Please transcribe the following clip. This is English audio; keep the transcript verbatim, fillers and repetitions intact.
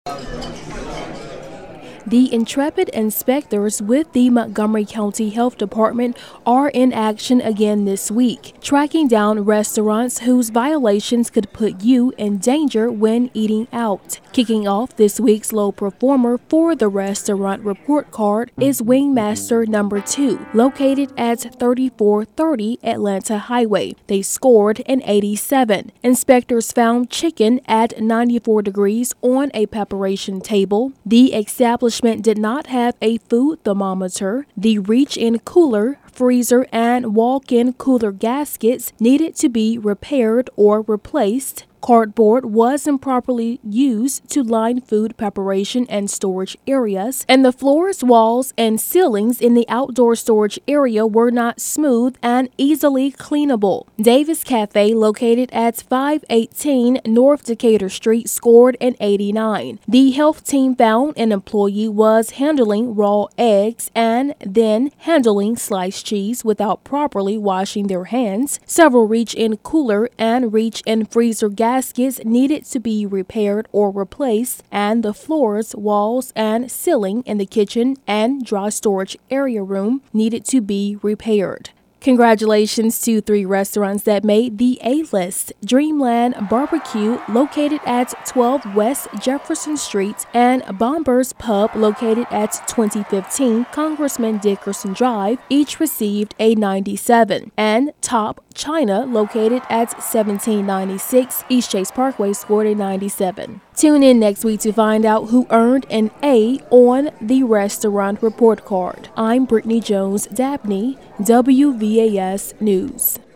The intrepid inspectors with the Montgomery County Health Department are in action again this week, tracking down restaurants whose violations could put you in danger when eating out. Kicking off this week's low performer for the restaurant report card is Wingmaster number two, located at thirty-four thirty Atlanta Highway. They scored an eighty-seven. Inspectors found chicken at ninety-four degrees on a preparation table. The establishment did not have a food thermometer. The reach-in cooler, freezer, and walk-in cooler gaskets needed to be repaired or replaced. Cardboard was improperly used to line food preparation and storage areas, and the floors, walls, and ceilings in the outdoor storage area were not smooth and easily cleanable. Davis Cafe, located at five eighteen North Decatur Street, scored an eighty-nine. The health team found an employee was handling raw eggs and then handling sliced cheese without properly washing their hands. Several reach-in cooler and reach-in freezer gaskets Gaskets needed to be repaired or replaced, and the floors, walls, and ceiling in the kitchen and dry storage area room needed to be repaired. Congratulations to three restaurants that made the A-list: Dreamland Barbecue, located at twelve West Jefferson Street, and Bomber's Pub, located at twenty fifteen Congressman Dickerson Drive, each received a ninety-seven. And Top China, located at seventeen ninety-six East Chase Parkway, scored a ninety-seven. Tune in next week to find out who earned an A on the restaurant report card. I'm Brittany Jones Dabney, W V A S News.